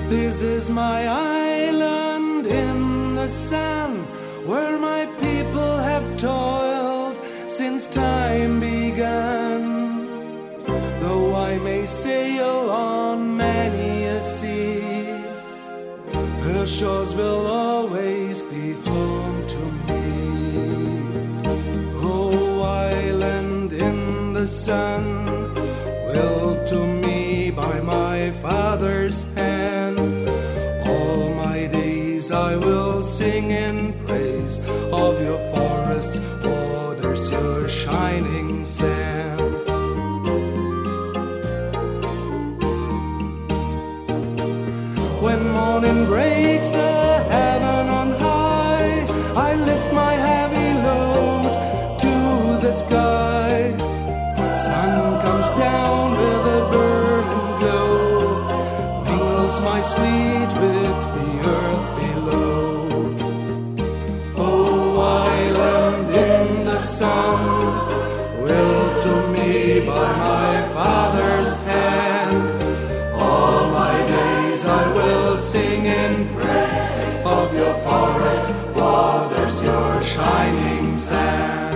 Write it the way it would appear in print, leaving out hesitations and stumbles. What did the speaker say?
This is my island in the sand, where my people have toiled since time began. Though I may sail on many a sea, her shores will always be home to me. Oh, island in the sun, willed to me by my father's hand, all my days I will sing in praise of your forests, waters, your shining sand. When morning breaks the heaven on high, I lift my heavy load to the sky. Sun comes down with a burning glow, mingles my sweet with the earth below. Oh, island in the sun, willed to me by my father's hand, all my days I will sing in praise of your forest, waters, your shining sand.